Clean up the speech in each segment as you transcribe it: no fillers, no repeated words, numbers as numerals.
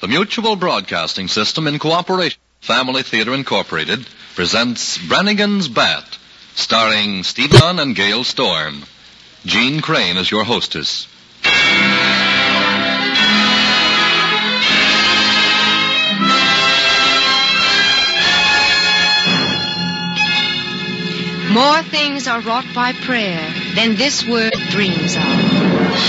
The Mutual Broadcasting System, in cooperation with Family Theater Incorporated, presents Brannigan's Bat, starring Steve Dunn and Gail Storm. Jean Crane is your hostess. More things are wrought by prayer than this word dreams of.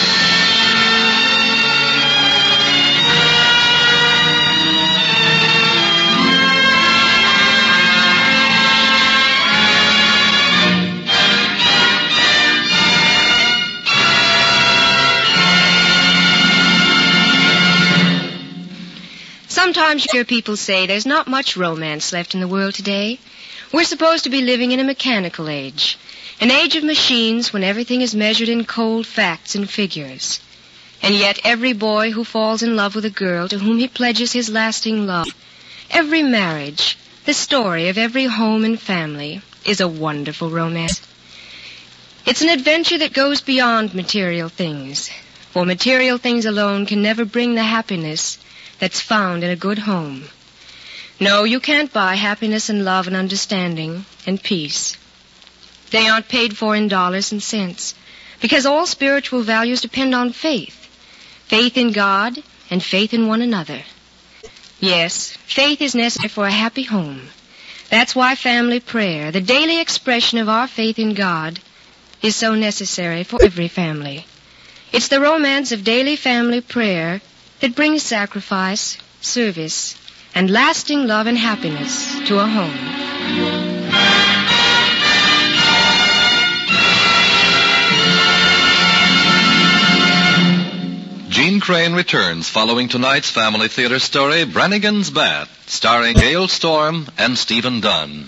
Sometimes you hear people say there's not much romance left in the world today. We're supposed to be living in a mechanical age, an age of machines when everything is measured in cold facts and figures. And yet every boy who falls in love with a girl to whom he pledges his lasting love, every marriage, the story of every home and family, is a wonderful romance. It's an adventure that goes beyond material things, for material things alone can never bring the happiness that's found in a good home. No, you can't buy happiness and love and understanding and peace. They aren't paid for in dollars and cents, because all spiritual values depend on faith. Faith in God and faith in one another. Yes, faith is necessary for a happy home. That's why family prayer, the daily expression of our faith in God, is so necessary for every family. It's the romance of daily family prayer that brings sacrifice, service, and lasting love and happiness to a home. Jean Crane returns following tonight's Family Theater story, Brannigan's Bat, starring Gail Storm and Stephen Dunn.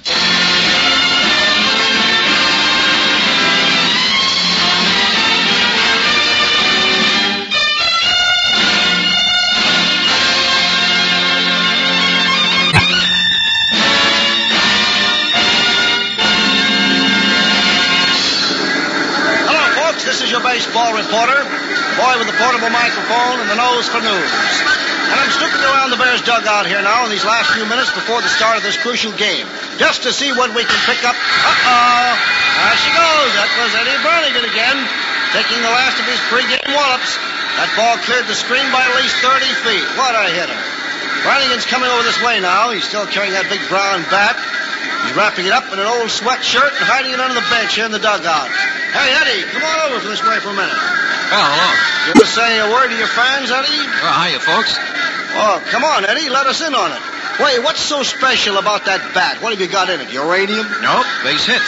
Baseball reporter, boy with the portable microphone and the nose for news. And I'm snooping around the Bears' dugout here now in these last few minutes before the start of this crucial game, just to see what we can pick up. There she goes. That was Eddie Brannigan again, taking the last of his pregame wallops. That ball cleared the screen by at least 30 feet. What a hitter. Brannigan's coming over this way now. He's still carrying that big brown bat. He's wrapping it up in an old sweatshirt and hiding it under the bench here in the dugout. Hey, Eddie, come on over this way for a minute. Well, hello. You want to say a word to your fans, Eddie? Well, hiya, folks. Oh, come on, Eddie. Let us in on it. Wait, what's so special about that bat? What have you got in it? Uranium? Nope, base hits.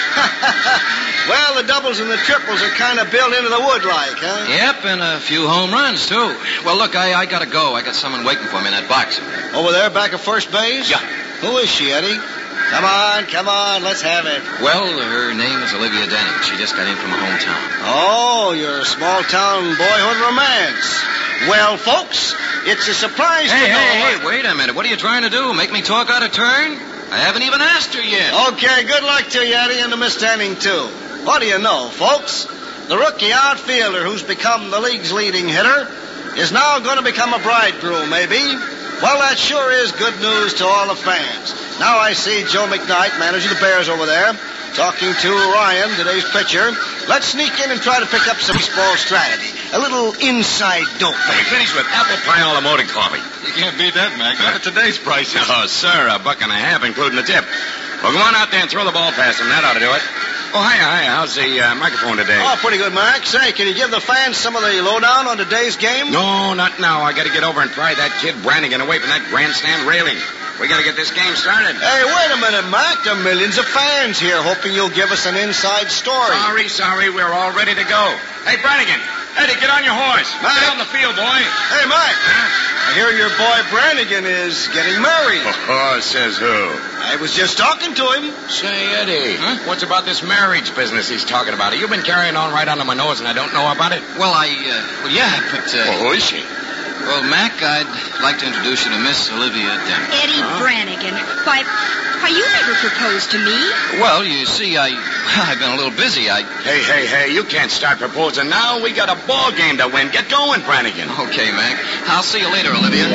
Well, the doubles and the triples are kind of built into the wood like, huh? Yep, and a few home runs, too. Well, look, I gotta go. I got someone waiting for me in that box. Over there, back at first base? Yeah. Who is she, Eddie? Come on, let's have it. Well, her name is Olivia Denning. She just got in from her hometown. Oh, your small-town boyhood romance. Well, folks, it's a surprise to know... Hey, wait a minute. What are you trying to do? Make me talk out of turn? I haven't even asked her yet. Okay, good luck to you, Eddie, and to Miss Denning, too. What do you know, folks? The rookie outfielder who's become the league's leading hitter is now going to become a bridegroom, maybe. Well, that sure is good news to all the fans. Now I see Joe McKnight, manager of the Bears over there, talking to Ryan, today's pitcher. Let's sneak in and try to pick up some baseball strategy. A little inside dope. Let me finish with apple pie a la molded coffee. You can't beat that, Mac. Not at today's prices. Oh, sir, $1.50, including the tip. Well, go on out there and throw the ball past him. That ought to do it. Oh, hiya. How's the microphone today? Oh, pretty good, Mac. Say, can you give the fans some of the lowdown on today's game? No, not now. I got to get over and pry that kid Brannigan away from that grandstand railing. We got to get this game started. Hey, wait a minute, Mac. There are millions of fans here hoping you'll give us an inside story. Sorry. We're all ready to go. Hey, Brannigan. Eddie, get on your horse. Mac. Get on the field, boy. Hey, Mac. I hear your boy Brannigan is getting married. Oh, says who? I was just talking to him. Say, Eddie, what's about this marriage business he's talking about? Have you been carrying on right under my nose and I don't know about it? Well, yeah, but... Well, who is she? Well, Mac, I'd like to introduce you to Miss Olivia Denning. Eddie Brannigan. Why, Why, you never proposed to me. Well, you see, I've been a little busy. Hey, you can't start proposing now. We got a ball game to win. Get going, Brannigan. Okay, Mac. I'll see you later, Olivia.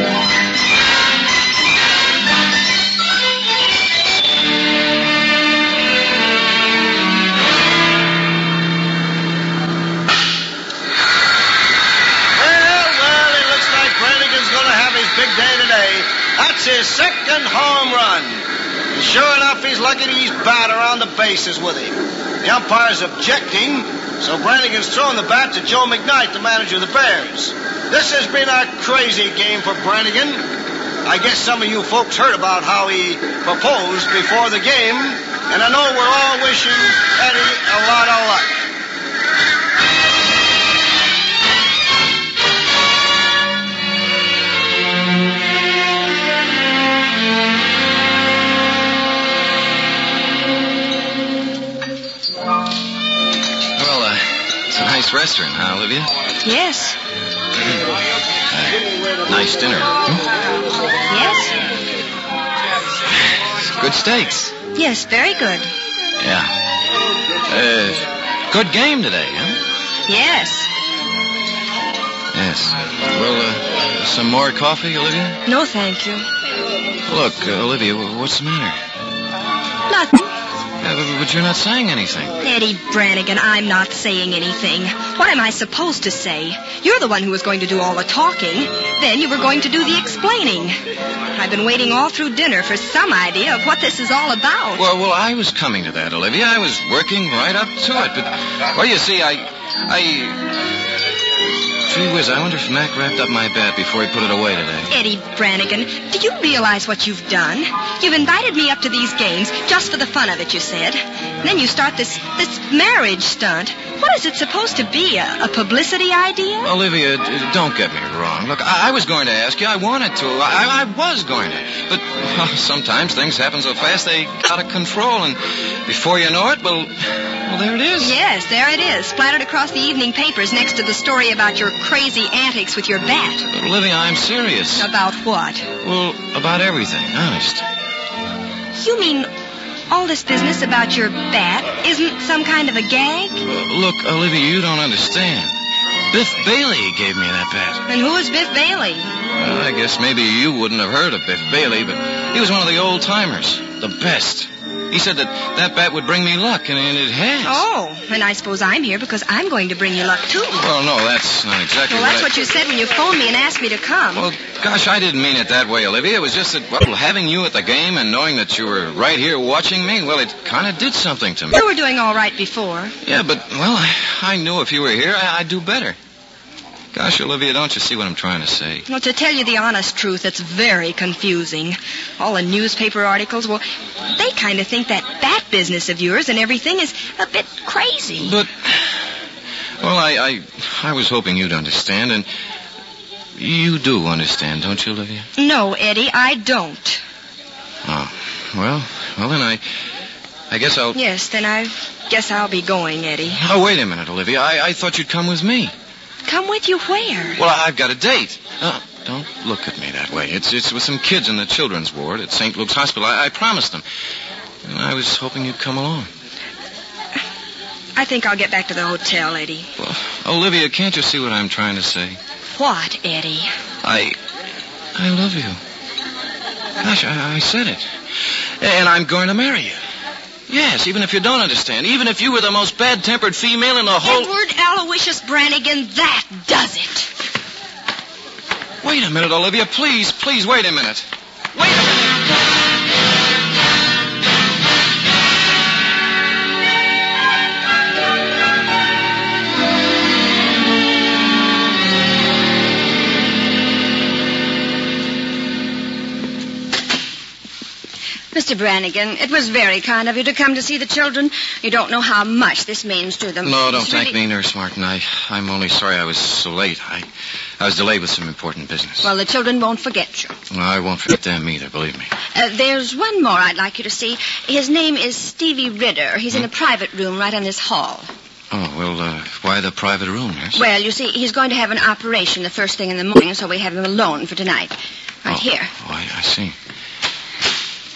Well, it looks like Brannigan's going to have his big day today. That's his second home run. And sure enough, he's lucky he's bat around the bases with him. The umpire's objecting, so Brannigan's throwing the bat to Joe McKnight, the manager of the Bears. This has been a crazy game for Brannigan. I guess some of you folks heard about how he proposed before the game, and I know we're all wishing Eddie a lot of luck. Nice restaurant, huh, Olivia? Yes. Nice dinner. Yes? Good steaks. Yes, very good. Yeah. Good game today, huh? Yes. Yes. Well, some more coffee, Olivia? No, thank you. Look, Olivia, what's the matter? Nothing. But you're not saying anything. Eddie Brannigan, I'm not saying anything. What am I supposed to say? You're the one who was going to do all the talking. Then you were going to do the explaining. I've been waiting all through dinner for some idea of what this is all about. Well, I was coming to that, Olivia. I was working right up to it. But, well, you see, Gee whiz, I wonder if Mac wrapped up my bat before he put it away today. Eddie Brannigan, do you realize what you've done? You've invited me up to these games just for the fun of it, you said. And then you start this marriage stunt. What is it supposed to be, a publicity idea? Olivia, don't get me wrong. Look, I was going to ask you. I wanted to. I was going to. But sometimes things happen so fast they out of control. And before you know it, well, there it is. Yes, there it is, splattered across the evening papers next to the story about your crazy antics with your bat. But, Olivia, I'm serious. About what? Well, about everything, honest. You mean all this business about your bat isn't some kind of a gag? Look, Olivia, you don't understand. Biff Bailey gave me that bat. And who is Biff Bailey? Well, I guess maybe you wouldn't have heard of Biff Bailey, but he was one of the old-timers, the best. He said that bat would bring me luck, and it has. Oh, and I suppose I'm here because I'm going to bring you luck, too. Well, no, that's not exactly Well, that's what you said when you phoned me and asked me to come. Well, gosh, I didn't mean it that way, Olivia. It was just that, well, having you at the game and knowing that you were right here watching me, well, it kind of did something to me. You were doing all right before. Yeah, but, well, I knew if you were here, I'd do better. Gosh, Olivia, don't you see what I'm trying to say? Well, to tell you the honest truth, it's very confusing. All the newspaper articles, well, they kind of think that bat business of yours and everything is a bit crazy. But, well, I was hoping you'd understand, and you do understand, don't you, Olivia? No, Eddie, I don't. Oh, well, then I guess I'll... Yes, then I guess I'll be going, Eddie. Oh, wait a minute, Olivia. I thought you'd come with me. Come with you where? Well, I've got a date. Don't look at me that way. It's with some kids in the children's ward at St. Luke's Hospital. I promised them. And I was hoping you'd come along. I think I'll get back to the hotel, Eddie. Well, Olivia, can't you see what I'm trying to say? What, Eddie? I love you. Gosh, I said it. And I'm going to marry you. Yes, even if you don't understand. Even if you were the most bad-tempered female in the whole... Edward Aloysius Brannigan, that does it. Wait a minute, Olivia. Please, wait a minute. Wait a minute. Mr. Brannigan, it was very kind of you to come to see the children. You don't know how much this means to them. No, don't thank me, Nurse Martin. I'm only sorry I was so late. I was delayed with some important business. Well, the children won't forget you. Well, I won't forget them either, believe me. There's one more I'd like you to see. His name is Stevie Ridder. He's in a private room right in this hall. Oh, well, why the private room, Nurse? Well, you see, he's going to have an operation the first thing in the morning, so we have him alone for tonight. Right here. Oh, I see.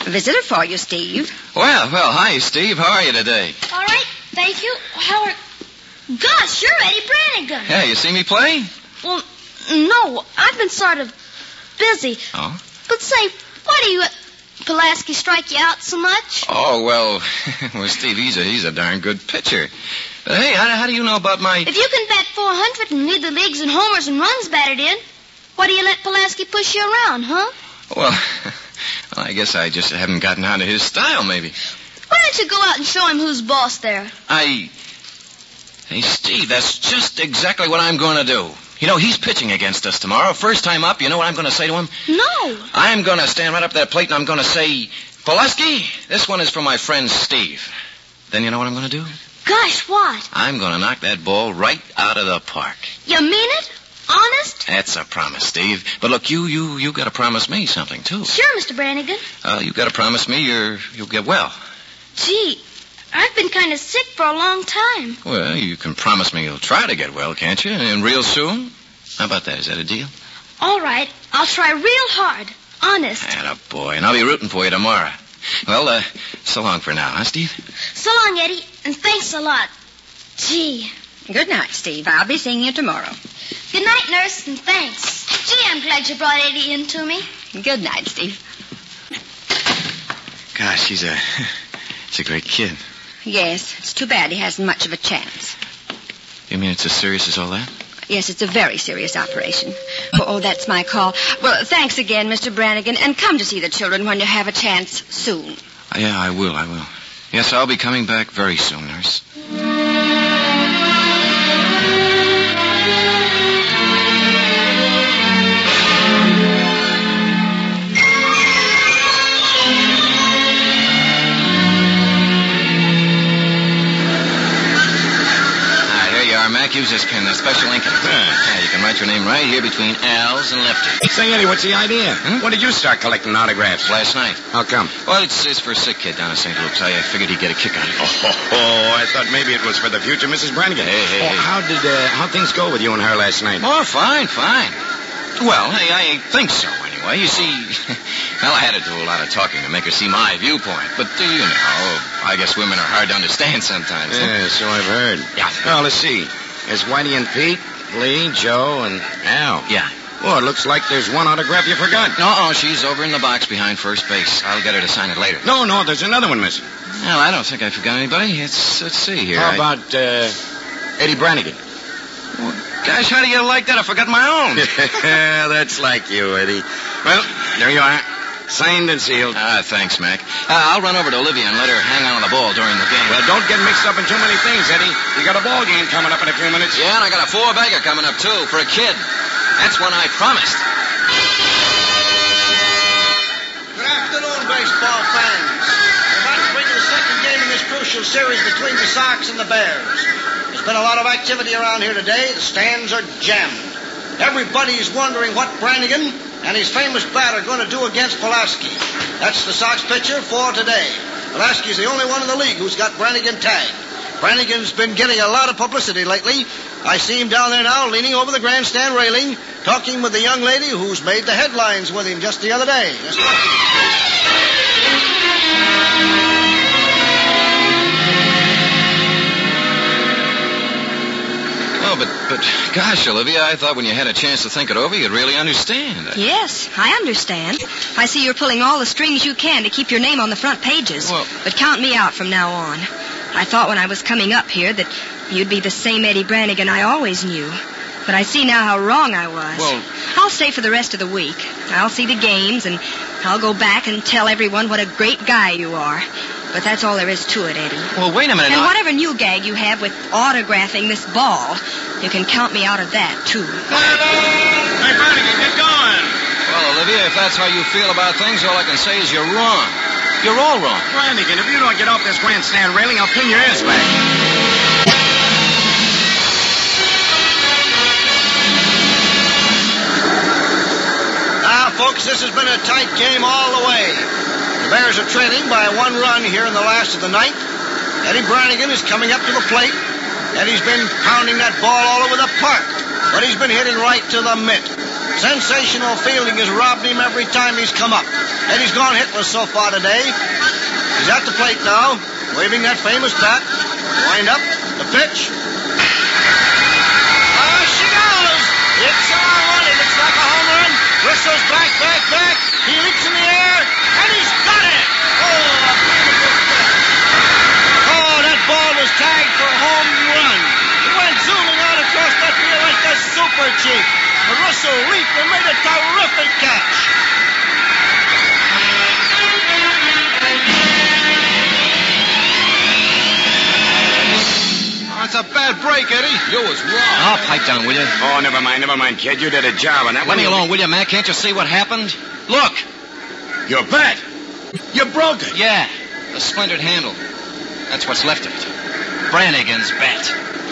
A visitor for you, Steve. Well, hi, Steve. How are you today? All right, thank you. Howard. Gosh, you're Eddie Brannigan. Yeah, you see me play? Well, no, I've been sort of busy. Oh? But say, why do you let Pulaski strike you out so much? Oh, well, Steve, he's a darn good pitcher. But hey, how do you know about my... If you can bat .400 and lead the leagues in homers and runs batted in, why do you let Pulaski push you around, huh? Well, I guess I just haven't gotten onto his style, maybe. Why don't you go out and show him who's boss there? Hey, Steve, that's just exactly what I'm going to do. You know, he's pitching against us tomorrow. First time up, you know what I'm going to say to him? No. I'm going to stand right up to that plate and I'm going to say, Pulaski, this one is for my friend Steve. Then you know what I'm going to do? Gosh, what? I'm going to knock that ball right out of the park. You mean it? Honest? That's a promise, Steve. But look, you got to promise me something, too. Sure, Mr. Brannigan. You got to promise me you'll get well. Gee, I've been kind of sick for a long time. Well, you can promise me you'll try to get well, can't you? And real soon? How about that? Is that a deal? All right. I'll try real hard. Honest. Attaboy. And I'll be rooting for you tomorrow. Well, so long for now, huh, Steve? So long, Eddie. And thanks a lot. Gee. Good night, Steve. I'll be seeing you tomorrow. Good night, nurse, and thanks. Gee, I'm glad you brought Eddie in to me. Good night, Steve. Gosh, he's a great kid. Yes, it's too bad he hasn't much of a chance. You mean it's as serious as all that? Yes, it's a very serious operation. Oh, that's my call. Well, thanks again, Mr. Brannigan, and come to see the children when you have a chance soon. Yeah, I will. Yes, I'll be coming back very soon, nurse. Mac, use this pen, the special ink. Yeah, you can write your name right here between L's and Lefty. Say, Eddie, what's the idea? When did you start collecting autographs? Last night. How come? Well, it's for a sick kid down in St. Luke's. I figured he'd get a kick out of it. I thought maybe it was for the future Mrs. Brannigan. Hey. How things go with you and her last night? Oh, fine. Well, hey, I think so, anyway. You see, I had to do a lot of talking to make her see my viewpoint. But, you know, I guess women are hard to understand sometimes. Yeah, so I've heard. Yeah. Well, let's see. There's Whitey and Pete, Lee, Joe, and Al. Yeah. Well, it looks like there's one autograph you forgot. No, she's over in the box behind first base. I'll get her to sign it later. No, there's another one missing. Well, I don't think I forgot anybody. Let's see here. How about Eddie Brannigan? Well, gosh, how do you like that? I forgot my own. That's like you, Eddie. Well, there you are. Signed and sealed. Thanks, Mac. I'll run over to Olivia and let her hang on to the ball during the game. Well, don't get mixed up in too many things, Eddie. You got a ball game coming up in a few minutes. Yeah, and I got a 4-bagger coming up, too, for a kid. That's one I promised. Good afternoon, baseball fans. We're about to bring you the second game in this crucial series between the Sox and the Bears. There's been a lot of activity around here today. The stands are jammed. Everybody's wondering what Brannigan and his famous bat are going to do against Pulaski. That's the Sox pitcher for today. Pulaski's the only one in the league who's got Brannigan tagged. Brannigan's been getting a lot of publicity lately. I see him down there now leaning over the grandstand railing, talking with the young lady who's made the headlines with him just the other day. Oh, but gosh, Olivia, I thought when you had a chance to think it over, you'd really understand. Yes, I understand. I see you're pulling all the strings you can to keep your name on the front pages. Well, but count me out from now on. I thought when I was coming up here that you'd be the same Eddie Brannigan I always knew. But I see now how wrong I was. Well, I'll stay for the rest of the week. I'll see the games, and I'll go back and tell everyone what a great guy you are. But that's all there is to it, Eddie. Well, wait a minute. And whatever new gag you have with autographing this ball, you can count me out of that, too. Hey, Brannigan, get going. Well, Olivia, if that's how you feel about things, all I can say is you're wrong. You're all wrong. Brannigan, if you don't get off this grandstand railing, I'll pin your ass back. Now, folks, this has been a tight game all the way. The Bears are trailing by 1 run here in the last of the ninth. Eddie Brannigan is coming up to the plate, and he's been pounding that ball all over the park, but he's been hitting right to the mitt. Sensational fielding has robbed him every time he's come up. Eddie's gone hitless so far today. He's at the plate now, waving that famous bat. Wind up, the pitch. She goes! It's a one. It looks like a home run. Whistles back. He leaps in the air, and he's got it! Oh, a beautiful catch. Oh, that ball was tagged for a home run. It went zooming out across that field like a super cheap. But Russell leaped and made a terrific catch. It's a bad break, Eddie. You was wrong. Oh, pipe down, will you? Oh, never mind, kid. You did a job on that one. Let me alone, will you, Mac? Can't you see what happened? Look. Your bat. You broke it. Yeah, the splintered handle. That's what's left of it. Brannigan's bat.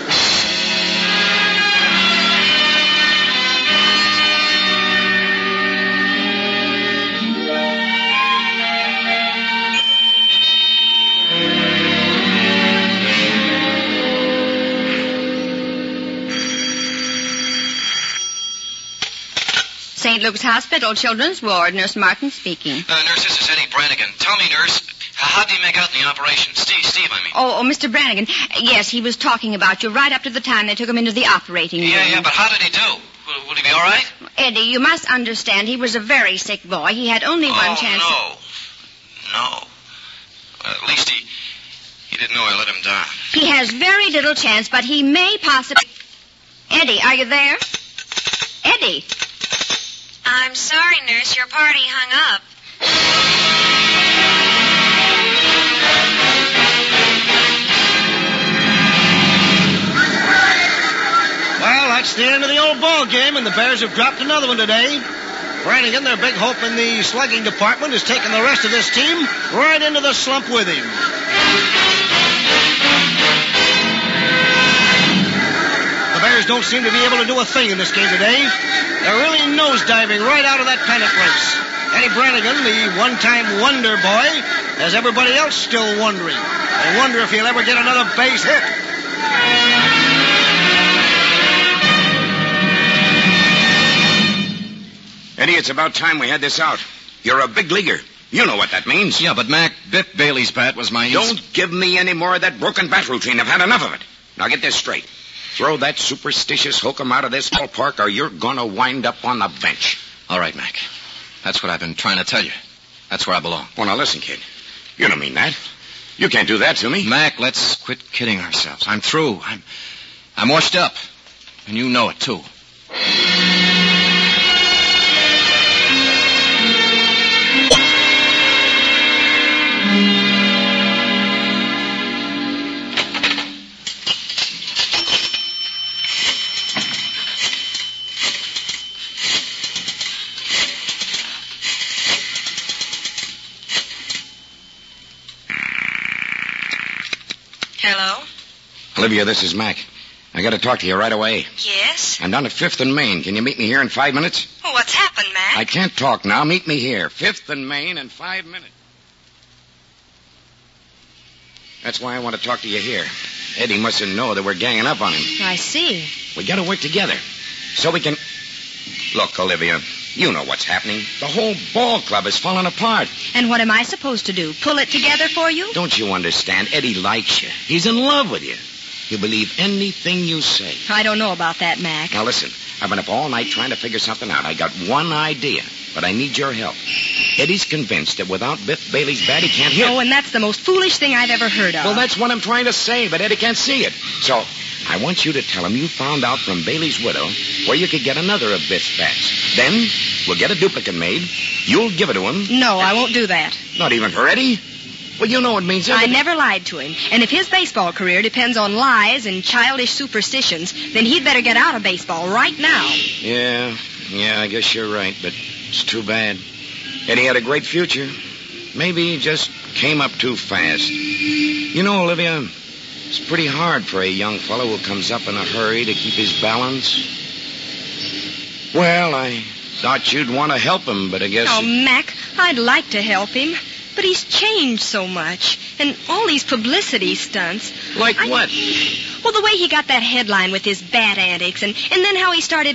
St. Luke's Hospital, Children's Ward. Nurse Martin speaking. Nurse, this is Eddie Brannigan. Tell me, nurse, how did he make out in the operation? Steve, I mean. Oh, Mr. Brannigan. Yes, he was talking about you right up to the time they took him into the operating room. Yeah, but how did he do? Will he be all right? Eddie, you must understand he was a very sick boy. He had only one chance. No. At least he didn't know I let him down. He has very little chance, but he may possibly... Eddie, are you there? Eddie. I'm sorry, nurse. Your party hung up. Well, that's the end of the old ball game, and the Bears have dropped another one today. Brannigan, their big hope in the slugging department, has taken the rest of this team right into the slump with him. The Bears don't seem to be able to do a thing in this game today. They're really nosediving right out of that pennant race. Eddie Brannigan, the one-time wonder boy, has everybody else still wondering. They wonder if he'll ever get another base hit. Eddie, it's about time we had this out. You're a big leaguer. You know what that means. Yeah, but Mac, Biff Bailey's bat was my... Don't give me any more of that broken bat routine. I've had enough of it. Now get this straight. Throw that superstitious hokum out of this ballpark or you're going to wind up on the bench. All right, Mac. That's what I've been trying to tell you. That's where I belong. Well, now listen, kid. You don't mean that. You can't do that to me. Mac, let's quit kidding ourselves. I'm through. I'm washed up. And you know it, too. Hello? Olivia, this is Mac. I got to talk to you right away. Yes? I'm down at 5th and Main. Can you meet me here in 5 minutes? Well, what's happened, Mac? I can't talk now. Meet me here. 5th and Main in 5 minutes. That's why I want to talk to you here. Eddie mustn't know that we're ganging up on him. I see. We got to work together so we can... Look, Olivia, you know what's happening. The whole ball club is falling apart. And what am I supposed to do? Pull it together for you? Don't you understand? Eddie likes you. He's in love with you. He'll believe anything you say. I don't know about that, Mac. Now, listen. I've been up all night trying to figure something out. I got one idea, but I need your help. Eddie's convinced that without Biff Bailey's bat, he can't hit. Oh, and that's the most foolish thing I've ever heard of. Well, that's what I'm trying to say, but Eddie can't see it. So, I want you to tell him you found out from Bailey's widow where you could get another of Biff's bats. Then, we'll get a duplicate made. You'll give it to him. No, I won't do that. Not even for Eddie? Well, you know it means everything. I never lied to him. And if his baseball career depends on lies and childish superstitions, then he'd better get out of baseball right now. Yeah, I guess you're right, but it's too bad. Eddie had a great future. Maybe he just came up too fast. You know, Olivia, it's pretty hard for a young fellow who comes up in a hurry to keep his balance. Well, I thought you'd want to help him, but I guess... Oh, Mac, I'd like to help him. But he's changed so much. And all these publicity stunts. Like what? Well, the way he got that headline with his bat antics, and then how he started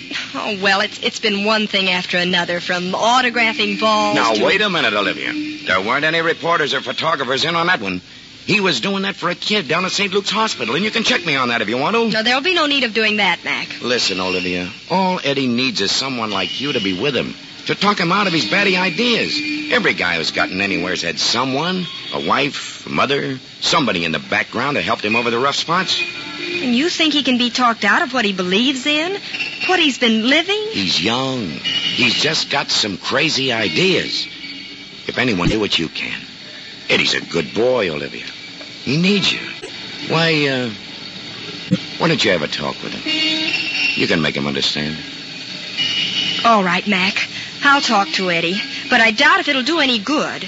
Oh, well, it's been one thing after another, from autographing balls Now, to... wait a minute, Olivia. There weren't any reporters or photographers in on that one. He was doing that for a kid down at St. Luke's Hospital, and you can check me on that if you want to. No, there'll be no need of doing that, Mac. Listen, Olivia, all Eddie needs is someone like you to be with him, to talk him out of his batty ideas. Every guy who's gotten anywhere's had someone, a wife, a mother, somebody in the background to help him over the rough spots. And you think he can be talked out of what he believes in? What he's been living? He's young. He's just got some crazy ideas. If anyone knew what you can. Eddie's a good boy, Olivia. He needs you. Why don't you ever talk with him? You can make him understand. All right, Mac. I'll talk to Eddie, but I doubt if it'll do any good.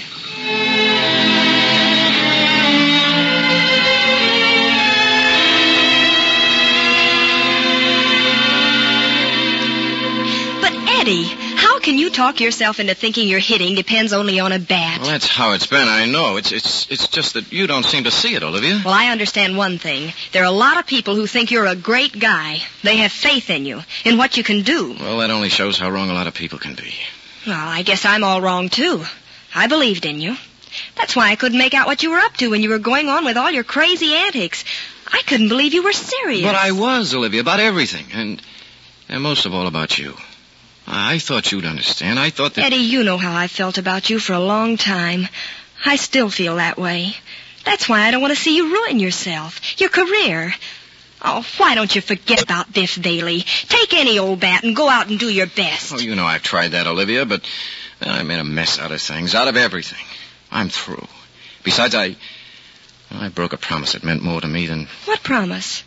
But Eddie, how can you talk yourself into thinking your hitting depends only on a bat? Well, that's how it's been, I know. It's just that you don't seem to see it, Olivia. Well, I understand one thing. There are a lot of people who think you're a great guy. They have faith in you, in what you can do. Well, that only shows how wrong a lot of people can be. Well, I guess I'm all wrong, too. I believed in you. That's why I couldn't make out what you were up to when you were going on with all your crazy antics. I couldn't believe you were serious. But I was, Olivia, about everything. And most of all about you. I thought you'd understand. I thought that... Eddie, you know how I felt about you for a long time. I still feel that way. That's why I don't want to see you ruin yourself, your career. Oh, why don't you forget about Biff Bailey? Take any old bat and go out and do your best. Oh, you know I've tried that, Olivia, but I made a mess out of things, out of everything. I'm through. Besides, I broke a promise that meant more to me than... What promise?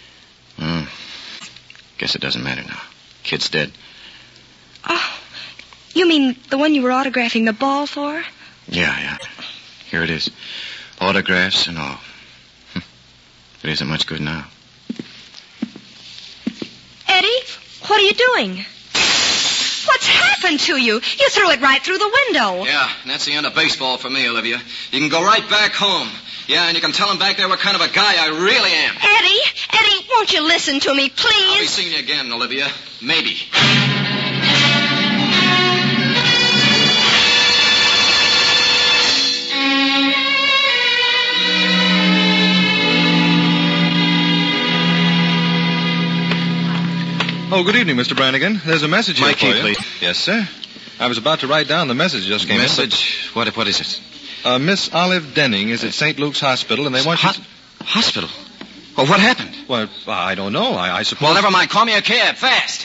Guess it doesn't matter now. Kid's dead. Oh, you mean the one you were autographing the ball for? Yeah. Here it is. Autographs and all. It isn't much good now. Eddie, what are you doing? What's happened to you? You threw it right through the window. Yeah, and that's the end of baseball for me, Olivia. You can go right back home. Yeah, and you can tell him back there what kind of a guy I really am. Eddie, won't you listen to me, please? I'll be seeing you again, Olivia. Maybe. Oh, good evening, Mr. Brannigan. There's a message here Mikey, for you. please. Yes, sir. I was about to write down the message just came Message? What is it? Miss Olive Denning is at St. Luke's Hospital, and they want you to... Hospital? Well, what happened? Well, I don't know. I suppose... Well, never mind. Call me a cab. Fast.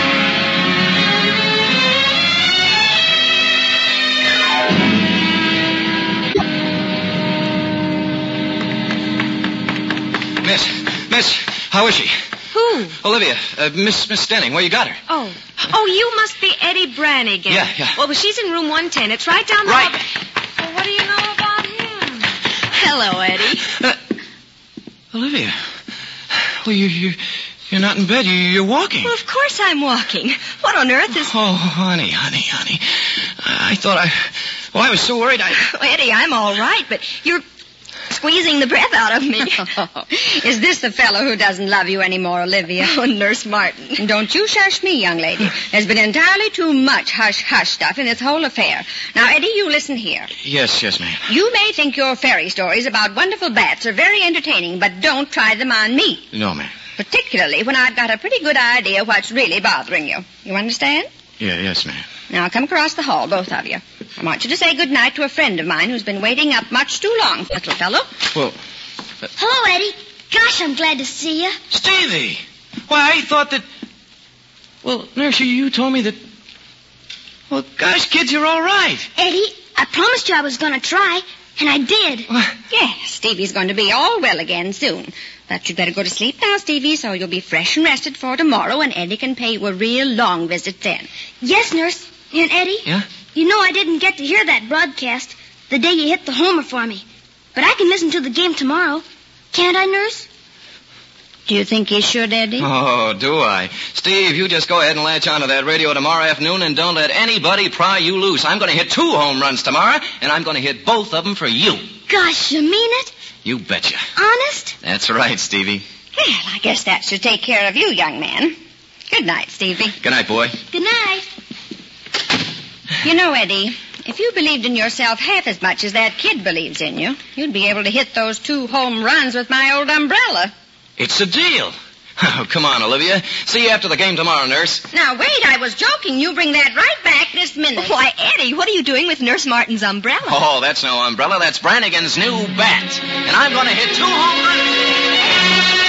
Miss, how is she? Who? Olivia, Miss Denning, where you got her? Oh, you must be Eddie Brannigan. Yeah. Well, she's in room 110. It's right down the Right. hall. Well, what do you know about him? Hello, Eddie. Olivia, well, you're not in bed. You're walking. Well, of course I'm walking. What on earth is... Oh, honey. I thought I was so worried Eddie, I'm all right, but you're squeezing the breath out of me. Is this the fellow who doesn't love you anymore, Olivia? Oh, Nurse Martin. Don't you shush me, young lady. There's been entirely too much hush-hush stuff in this whole affair. Now, Eddie, you listen here. Yes, ma'am. You may think your fairy stories about wonderful bats are very entertaining, but don't try them on me. No, ma'am. Particularly when I've got a pretty good idea what's really bothering you. You understand? Yes, ma'am. Now, come across the hall, both of you. I want you to say good night to a friend of mine who's been waiting up much too long, little fellow. Well... Hello, Eddie. Gosh, I'm glad to see you. Stevie! Why, I thought that... Well, Nurse, you told me that... Well, gosh, kids, you're all right. Eddie, I promised you I was going to try, and I did. Yes, Stevie's going to be all well again soon. But you'd better go to sleep now, Stevie, so you'll be fresh and rested for tomorrow, and Eddie can pay you a real long visit then. Yes, Nurse. And Eddie? Yeah? You know I didn't get to hear that broadcast the day you hit the homer for me. But I can listen to the game tomorrow. Can't I, Nurse? Do you think you should, Eddie? Oh, do I? Steve, you just go ahead and latch onto that radio tomorrow afternoon and don't let anybody pry you loose. I'm going to hit 2 home runs tomorrow, and I'm going to hit both of them for you. Gosh, you mean it? You betcha. Honest? That's right, Stevie. Well, I guess that should take care of you, young man. Good night, Stevie. Good night, boy. Good night. You know, Eddie, if you believed in yourself half as much as that kid believes in you, you'd be able to hit those 2 home runs with my old umbrella. It's a deal. Oh, come on, Olivia. See you after the game tomorrow, Nurse. Now, wait, I was joking. You bring that right back this minute. Why, Eddie, what are you doing with Nurse Martin's umbrella? Oh, that's no umbrella. That's Brannigan's new bat. And I'm going to hit 2 home runs.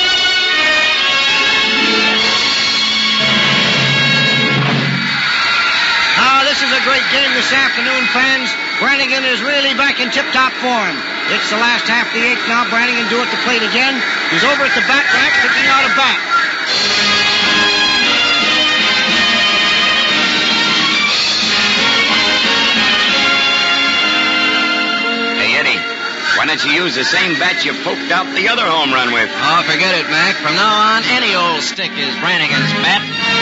This is a great game this afternoon, fans. Brannigan is really back in tip-top form. It's the last half of the 8th now. Brannigan due at the plate again. He's over at the bat rack, picking out a bat. Hey, Eddie, why don't you use the same bat you poked out the other home run with? Oh, forget it, Mac. From now on, any old stick is Brannigan's bat.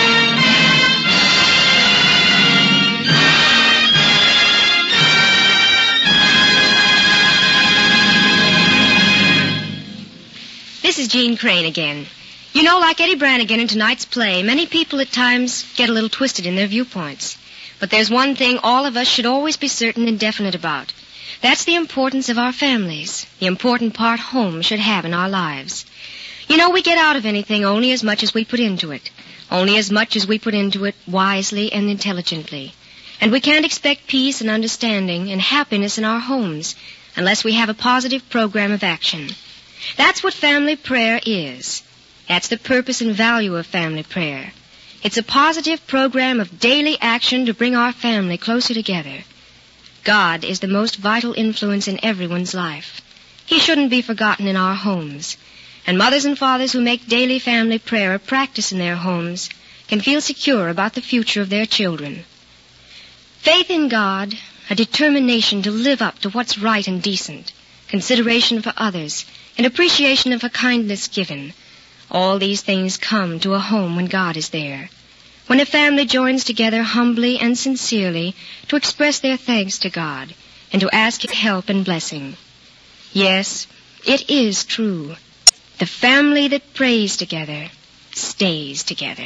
This is Jean Crane again. You know, like Eddie Brannigan in tonight's play, many people at times get a little twisted in their viewpoints. But there's one thing all of us should always be certain and definite about. That's the importance of our families, the important part home should have in our lives. You know, we get out of anything only as much as we put into it, only as much as we put into it wisely and intelligently. And we can't expect peace and understanding and happiness in our homes unless we have a positive program of action. That's what family prayer is. That's the purpose and value of family prayer. It's a positive program of daily action to bring our family closer together. God is the most vital influence in everyone's life. He shouldn't be forgotten in our homes. And mothers and fathers who make daily family prayer a practice in their homes can feel secure about the future of their children. Faith in God, a determination to live up to what's right and decent, consideration for others, and appreciation of a kindness given. All these things come to a home when God is there. When a family joins together humbly and sincerely to express their thanks to God and to ask His help and blessing. Yes, it is true. The family that prays together stays together.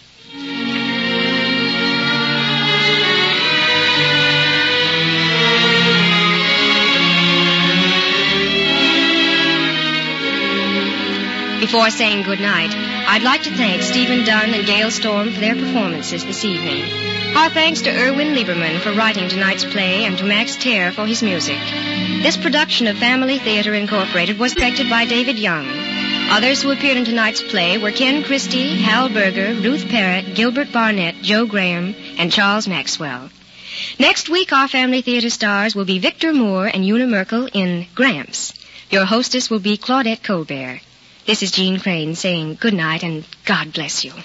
Before saying good night, I'd like to thank Stephen Dunn and Gail Storm for their performances this evening. Our thanks to Erwin Lieberman for writing tonight's play and to Max Terr for his music. This production of Family Theater Incorporated was directed by David Young. Others who appeared in tonight's play were Ken Christie, Hal Berger, Ruth Parrott, Gilbert Barnett, Joe Graham, and Charles Maxwell. Next week, our Family Theater stars will be Victor Moore and Una Merkel in Gramps. Your hostess will be Claudette Colbert. This is Jean Crane saying good night and God bless you.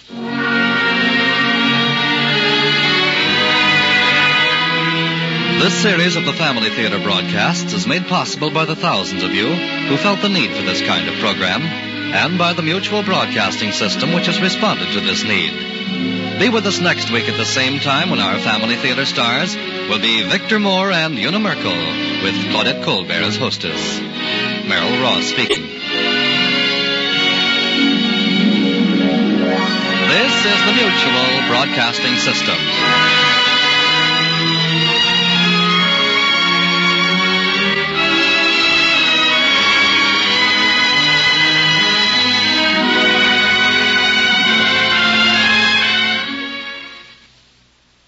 This series of the Family Theater broadcasts is made possible by the thousands of you who felt the need for this kind of program and by the Mutual Broadcasting System which has responded to this need. Be with us next week at the same time when our Family Theater stars will be Victor Moore and Una Merkel with Claudette Colbert as hostess. Merrill Ross speaking. This is the Mutual Broadcasting System.